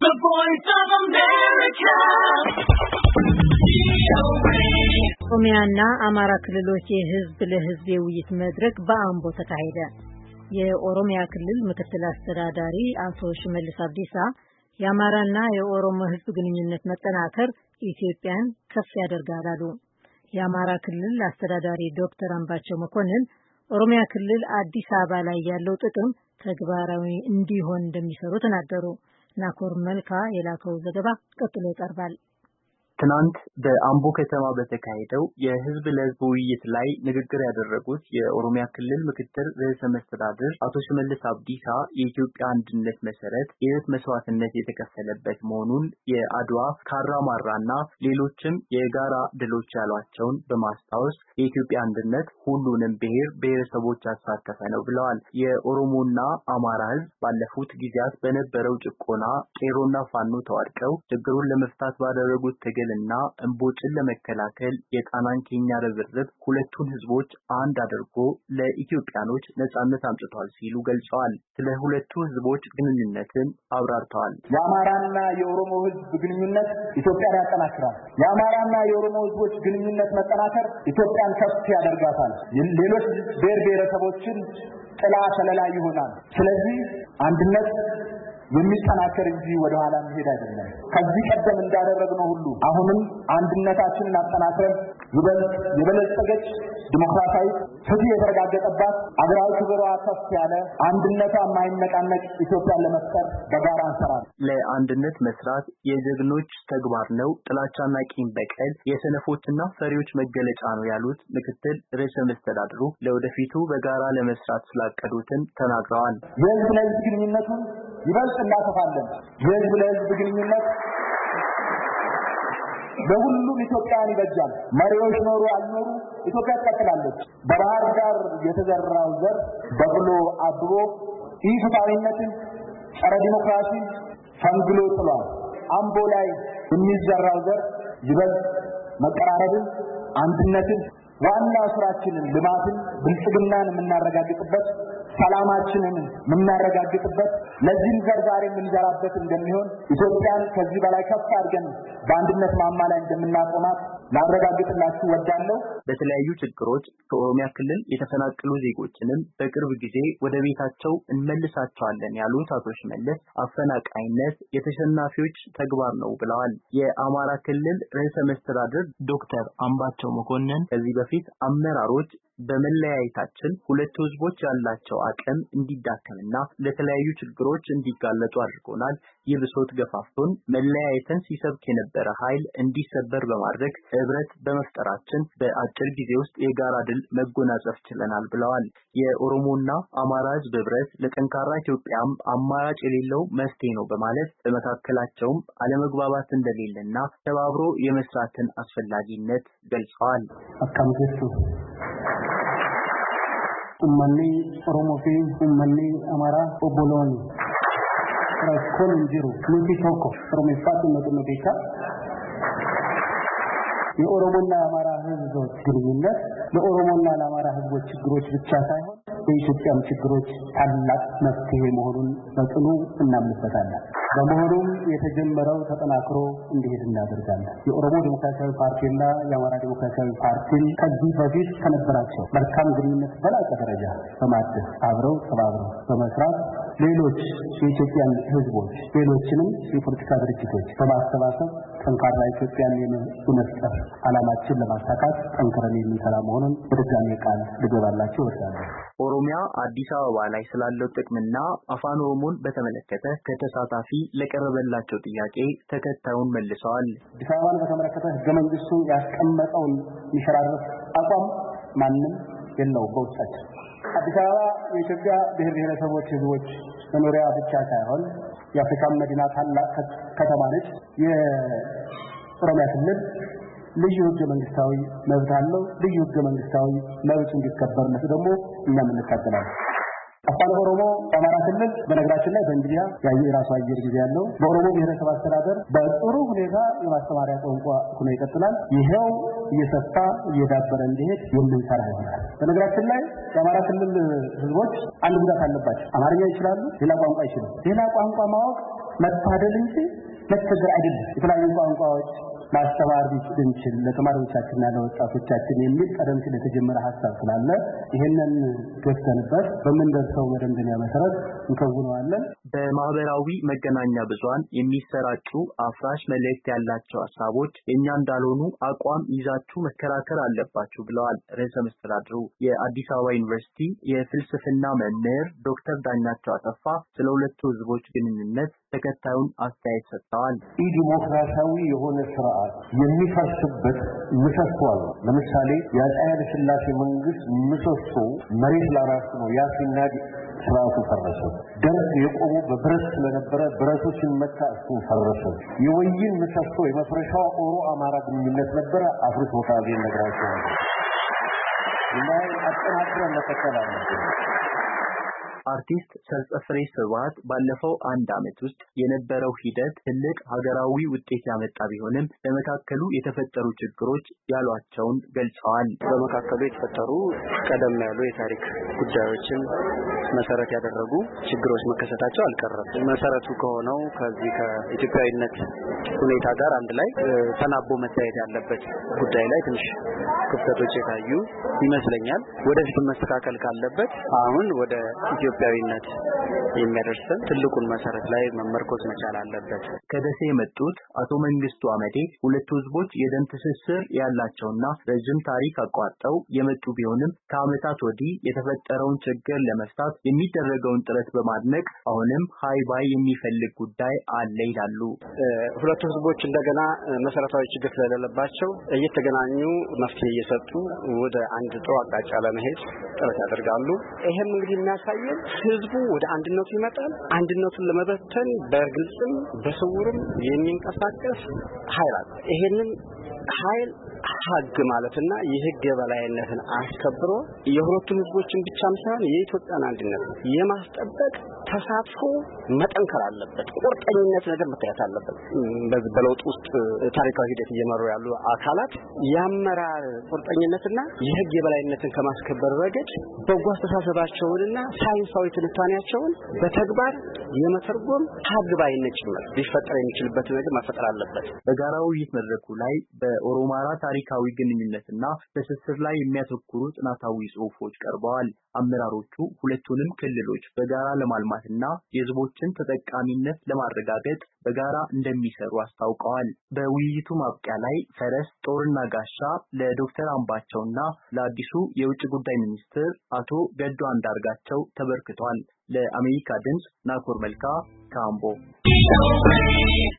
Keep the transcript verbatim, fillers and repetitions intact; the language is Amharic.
The Voice of America. ኦሮሚያና አማራ ክልሎች የህዝብ ለህዝብ የውይይት መድረክ በአምቦ ተካሄደ። የኦሮሚያ ክልል ምክትል አስተዳዳሪ አቶ ሽመልስ አብዲሳ የአማራና የኦሮሞ ህዝብ ግንኙነት መጠናከር ኢትዮጵያን ከፍ ያደርጋል አሉ። የአማራ ክልል አስተዳዳሪ ዶክተር አምባቸው መኮንን ኦሮሚያ ክልል አዲስ አበባ ላይ ያለው ጥቅም ተግባራዊ እንዲሆን እንደሚሰሩ ተናገሩ። ናኮር መልካ የላከው ዘገባ ቀጥሎ ይቀርባል። ትናንት በአምቦ ከተማ በተካሄደው የህዝብ ለህዝብ ውይይት ላይ ንግግር ያደረጉት የኦሮሚያ ክልል ምክትል ርዕሰ መስተዳድር አቶ ሽመልስ አብዲሳ የኢትዮጵያ አንድነት መሰረት የህይወት መስዋዕትነት የተከፈለበት መሆኑን የአድዋ ካራማራና ሌሎችም የጋራ ድሎች ያሏቸውን በማስታወስ የኢትዮጵያ አንድነት ሁሉንም ብሔር ብሔረሰቦች ያሳተፈ ነው ብለዋል። የኦሮሞና አማራ ህዝብ ባለፉት ጊዜያት በነበረው ጭቆና ቄሮና ፋኖ ተዋድቀው ችግሩን ለመፍታት ባደረጉት ትግል እና እንቦጭን ለመከላከል የጣናን ኬኛ ርብርብ ሁለቱን ህዝቦች አንድ አድርጎ ለኢትዮጵያኖች ነጻነት አምጥቷል ሲሉ ገልጸዋል። ስለ ሁለቱ ህዝቦች ግንኙነትን አብራርተዋል። የአማራና የኦሮሞ ህዝብ ግንኙነት ኢትዮጵያን ያጠናክራል። የአማራና የኦሮሞ ህዝቦች ግንኙነት መጠናከር ኢትዮጵያን ከፍ ያደርጋታል። ሌሎች ብሔር ብሔረሰቦችን ጥላ ከለላ ይሆናል። ስለዚህ አንድነት የሚጠናከር እንጂ ወደ ኋላ መሄድ አይደለም። ከዚህ ቀደም እንዳደረግነው ሁሉ አሁንም አንድነታችንን አጠናክረን ይበልጥ የበለጸገች ዲሞክራሲያዊ ፍትህ የተረጋገጠባት አገራዊ ክብሯ ከፍ ያለ አንድነቷ የማይነቃነቅ ኢትዮጵያን ለመፍጠር በጋራ እንሰራለን። ለአንድነት መስራት የጀግኖች ተግባር ነው፣ ጥላቻና ቂም በቀል የሰነፎችና ፈሪዎች መገለጫ ነው ያሉት ምክትል ርዕሰ መስተዳድሩ ለወደፊቱ በጋራ ለመስራት ስላቀዱትን ተናግረዋል። የህዝብ ለህዝብ ግንኙነቱን ይበልጥ እናሰፋለን። የህዝብ ለህዝብ ግንኙነት ለሁሉም ኢትዮጵያውያን ይበጃል። መሪዎች ኖሩ አልኖሩ ኢትዮጵያ ትቀጥላለች። በባህር ዳር የተዘራው ዘር በብሎ አብቦ ኢፍትሐዊነትን፣ ጸረ ዲሞክራሲ ፈንግሎ ጥሏል። አምቦ ላይ የሚዘራው ዘር ይበልጥ መቀራረብን፣ አንድነትን፣ ዋና ስራችንን ልማትን፣ ብልጽግናን የምናረጋግጥበት ሰላማችንን የምናረጋግጥበት ለዚህ ዘር ዛሬ የምንዘራበት እንደሚሆን ኢትዮጵያን ከዚህ በላይ ከፍ አድርገን በአንድነት ማማ ላይ እንደምናቆማት ላረጋግጥላችሁ ወዳለሁ። በተለያዩ ችግሮች ከኦሮሚያ ክልል የተፈናቀሉ ዜጎችንም በቅርብ ጊዜ ወደ ቤታቸው እንመልሳቸዋለን ያሉት አቶ ሽመልስ አፈናቃይነት የተሸናፊዎች ተግባር ነው ብለዋል። የአማራ ክልል ርዕሰ መስተዳድር ዶክተር አምባቸው መኮንን ከዚህ በፊት አመራሮች በመለያየታችን ሁለቱ ህዝቦች ያላቸው አቅም እንዲዳከምና ለተለያዩ ችግሮች እንዲጋለጡ አድርጎናል። የብሶት ገፋፍቶን መለያየትን ሲሰብክ የነበረ ኃይል እንዲሰበር በማድረግ ህብረት በመፍጠራችን በአጭር ጊዜ ውስጥ የጋራ ድል መጎናጸፍ ችለናል ብለዋል። የኦሮሞና አማራ ህዝብ ህብረት ለጠንካራ ኢትዮጵያም አማራጭ የሌለው መፍትሄ ነው በማለት በመካከላቸውም አለመግባባት እንደሌለና ተባብሮ የመስራትን አስፈላጊነት ገልጸዋል። አካምጀቱ ኡመኒ ኦሮሞ ፊ ኡመኒ አማራ ኦቦሎኒ ራስኮን እንጅሩ ኑቲ ቶኮ ኦሮሚፋት እንደመደካ የኦሮሞና አማራ ህዝቦች ግንኙነት ለኦሮሞና ለአማራ ህዝቦች ችግሮች ብቻ ሳይሆን የኢትዮጵያም ችግሮች ታላቅ መፍትሄ መሆኑን በጽኑ እናምንበታለን። በመሆኑም የተጀመረው ተጠናክሮ እንዲሄድ እናደርጋለን። የኦሮሞ ዲሞክራሲያዊ ፓርቲና የአማራ ዲሞክራሲያዊ ፓርቲ ከዚህ በፊት ከነበራቸው መልካም ግንኙነት በላቀ ደረጃ በማደስ አብረው ተባብረው በመስራት ሌሎች የኢትዮጵያን ህዝቦች ሌሎችንም የፖለቲካ ድርጅቶች በማስተባበር ጠንካራ ኢትዮጵያን የመፍጠር ዓላማችን ለማሳካት ጠንክረን የሚሰራ መሆኑን በድጋሚ ቃል ልገባላችሁ እወዳለሁ። ኦሮሚያ አዲስ አበባ ላይ ስላለው ጥቅምና አፋን ኦሮሞን በተመለከተ ከተሳታፊ ለቀረበላቸው ጥያቄ ተከታዩን መልሰዋል። አዲስ አበባን በተመለከተ ህገ መንግስቱ ያስቀመጠውን የሚሸራረፍ አቋም ማንም የለውም በውስጣችን። አዲስ አበባ የኢትዮጵያ ብሔር ብሔረሰቦች ህዝቦች መኖሪያ ብቻ ሳይሆን የአፍሪካ መዲና ታላቅ ከተማ ነች። የኦሮሚያ ክልል ልዩ ህገ መንግስታዊ መብት አለው። ልዩ ህገ መንግስታዊ መብት እንዲከበርለት ደግሞ እኛም እንታገላለን። አፋን ኦሮሞ አማራ ክልል በነገራችን ላይ በእንግሊያ ያየ ራሱ አየር ጊዜ ያለው በኦሮሞ ብሔረሰብ አስተዳደር በጥሩ ሁኔታ የማስተማሪያ ቋንቋ ሆኖ ይቀጥላል። ይሄው እየሰፋ እየዳበረ እንዲሄድ የምንሰራ ይሆናል። በነገራችን ላይ የአማራ ክልል ህዝቦች አንድ ጉዳት አለባቸው። አማርኛ ይችላሉ፣ ሌላ ቋንቋ ይችላሉ። ሌላ ቋንቋ ማወቅ መታደል እንጂ መተግበር አይደለም የተለያዩ ቋንቋዎች ማስተማር ቢችል ለተማሪዎቻችንና ለወጣቶቻችን የሚል ቀደም ሲል የተጀመረ ሐሳብ ስላለ ይሄንን ገፍተንበት በመንደርሰው መደምደሚያ መሰረት እንከውነዋለን። በማህበራዊ መገናኛ ብዙሃን የሚሰራጩ አፍራሽ መልእክት ያላቸው ሐሳቦች የኛ እንዳልሆኑ አቋም ይዛችሁ መከራከር አለባችሁ ብለዋል ርዕሰ መስተዳድሩ። የአዲስ አበባ ዩኒቨርሲቲ የፍልስፍና መምህር ዶክተር ዳኛቸው አሰፋ ስለ ሁለቱ ህዝቦች ግንኙነት ተከታዩን አስተያየት ሰጥተዋል። ዲሞክራሲያዊ የሆነ ስርዓት የሚፈርስበት ምሰሶ አለ። ለምሳሌ የአፄ ኃይለ ሥላሴ መንግስት ምሰሶ መሬት ለራስ ነው። ያ ሲናድ ስርዓቱ ፈረሰ። ደርግ የቆሙ በብረት ስለነበረ ብረቱ ሲመታ እሱ ፈረሰ። የወይን ምሰሶ የመፍረሻው ኦሮ አማራ ግንኙነት ነበረ። አፍርሶታል ይነግራቸው እና አጠናክረን መከተላለን። አርቲስት ሰርጸፍሬ ስብሐት ባለፈው አንድ አመት ውስጥ የነበረው ሂደት ትልቅ ሀገራዊ ውጤት ያመጣ ቢሆንም በመካከሉ የተፈጠሩ ችግሮች ያሏቸውን ገልጸዋል። በመካከሉ የተፈጠሩ ቀደም ያሉ የታሪክ ጉዳዮችን መሰረት ያደረጉ ችግሮች መከሰታቸው አልቀረም። መሰረቱ ከሆነው ከዚህ ከኢትዮጵያዊነት ሁኔታ ጋር አንድ ላይ ተናቦ መታየት ያለበት ጉዳይ ላይ ትንሽ ክፍተቶች የታዩ ይመስለኛል። ወደፊት መስተካከል ካለበት አሁን ወደ ኢትዮጵያዊነት የሚያደርሰን ትልቁን መሰረት ላይ መመርኮዝ መቻል አለበት። ከደሴ የመጡት አቶ መንግስቱ አመዴ ሁለቱ ህዝቦች የደም ትስስር ያላቸውና ረጅም ታሪክ አቋርጠው የመጡ ቢሆንም ከአመታት ወዲህ የተፈጠረውን ችግር ለመፍታት የሚደረገውን ጥረት በማድነቅ አሁንም ሃይባይ የሚፈልግ ጉዳይ አለ ይላሉ። ሁለቱ ህዝቦች እንደገና መሰረታዊ ችግር ስለሌለባቸው እየተገናኙ መፍትሄ እየሰጡ ወደ አንድ ጥሩ አቅጣጫ ለመሄድ ጥረት ያደርጋሉ። ይሄም እንግዲህ የሚያሳየው ህዝቡ ወደ አንድነቱ ይመጣል። አንድነቱን ለመበተን በግልጽም በስውርም የሚንቀሳቀስ ኃይል አለ። ይሄንን ኃይል ሀግ ማለትና የህግ የበላይነትን አስከብሮ የሁለቱም ህዝቦችን ብቻም ሳይሆን የኢትዮጵያን አንድነት የማስጠበቅ ተሳትፎ መጠንከር አለበት። ቁርጠኝነት ነገር መታየት አለበት። በዚህ በለውጥ ውስጥ ታሪካዊ ሂደት እየመሩ ያሉ አካላት የአመራር ቁርጠኝነትና የህግ የበላይነትን ከማስከበር ረገድ በጎ አስተሳሰባቸውንና ሳይንሳዊ ትንታኔያቸውን በተግባር የመተርጎም ሀግ ባይነት ጭምር ሊፈጠር የሚችልበት ነገር መፈጠር አለበት። በጋራ ውይይት መድረኩ ላይ በኦሮማራ ታሪካዊ ግንኙነትና ትስስር ላይ የሚያተኩሩ ጥናታዊ ጽሑፎች ቀርበዋል። አመራሮቹ ሁለቱንም ክልሎች በጋራ ለማልማትና የህዝቦችን ተጠቃሚነት ለማረጋገጥ በጋራ እንደሚሰሩ አስታውቀዋል። በውይይቱ ማብቂያ ላይ ፈረስ ጦርና ጋሻ ለዶክተር አምባቸውና ለአዲሱ የውጭ ጉዳይ ሚኒስትር አቶ ገዱ አንዳርጋቸው ተበርክቷል። ለአሜሪካ ድምጽ ናኮር መልካ ካምቦ